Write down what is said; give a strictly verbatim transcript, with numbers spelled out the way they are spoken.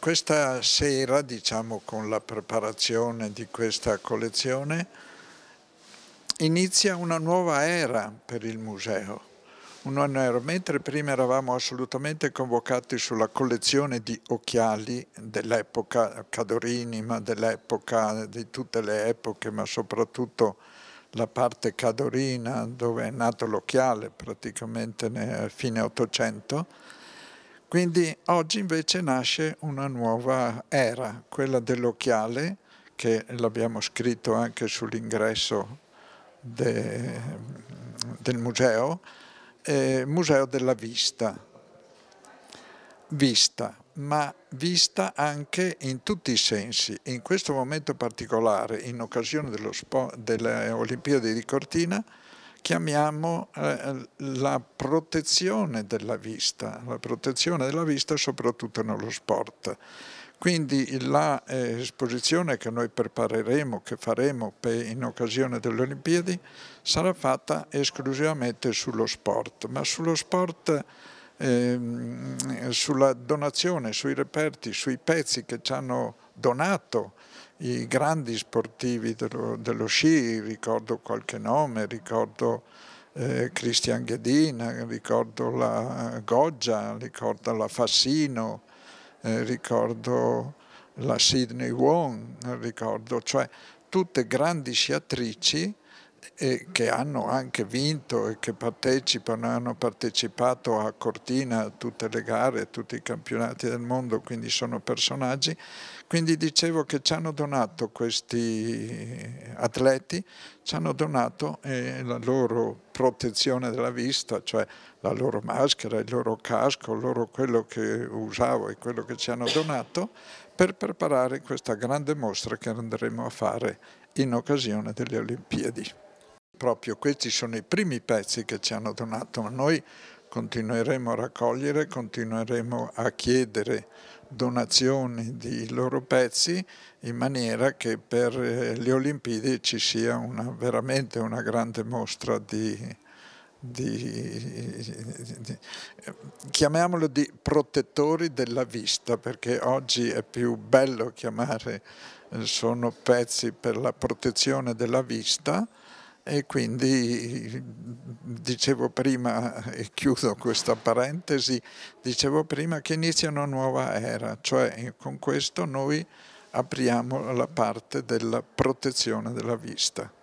questa sera, diciamo con la preparazione di questa collezione, inizia una nuova era per il museo. Una nuova era, mentre prima eravamo assolutamente convocati sulla collezione di occhiali dell'epoca Cadorini, ma dell'epoca, di tutte le epoche, ma soprattutto la parte cadorina dove è nato l'occhiale praticamente nel fine Ottocento. Quindi oggi invece nasce una nuova era, quella dell'occhiale, che l'abbiamo scritto anche sull'ingresso de, del museo, eh, Museo della Vista. Vista, ma vista anche in tutti i sensi. In questo momento particolare, in occasione dello spo- delle Olimpiadi di Cortina, chiamiamo eh, la protezione della vista, la protezione della vista soprattutto nello sport. Quindi l'esposizione eh, che noi prepareremo, che faremo per, in occasione delle Olimpiadi, sarà fatta esclusivamente sullo sport, ma sullo sport, eh, sulla donazione, sui reperti, sui pezzi che ci hanno donato i grandi sportivi dello, dello sci, ricordo qualche nome, ricordo eh, Christian Ghedin, ricordo la Goggia, ricordo la Fassino, eh, ricordo la Sidney Wong, ricordo, cioè tutte grandi sciatrici eh, che hanno anche vinto e che partecipano, hanno partecipato a Cortina a tutte le gare, a tutti i campionati del mondo, quindi sono personaggi. Quindi dicevo che ci hanno donato questi atleti, ci hanno donato eh, la loro protezione della vista, cioè la loro maschera, il loro casco, loro quello che usavo e quello che ci hanno donato, per preparare questa grande mostra che andremo a fare in occasione delle Olimpiadi. Proprio questi sono i primi pezzi che ci hanno donato, ma noi continueremo a raccogliere, continueremo a chiedere donazioni di loro pezzi in maniera che per le Olimpiadi ci sia una, veramente una grande mostra di, di, di, chiamiamolo di protettori della vista, perché oggi è più bello chiamare, sono pezzi per la protezione della vista. E quindi dicevo prima, e chiudo questa parentesi, dicevo prima che inizia una nuova era, cioè con questo noi apriamo la parte della protezione della vista.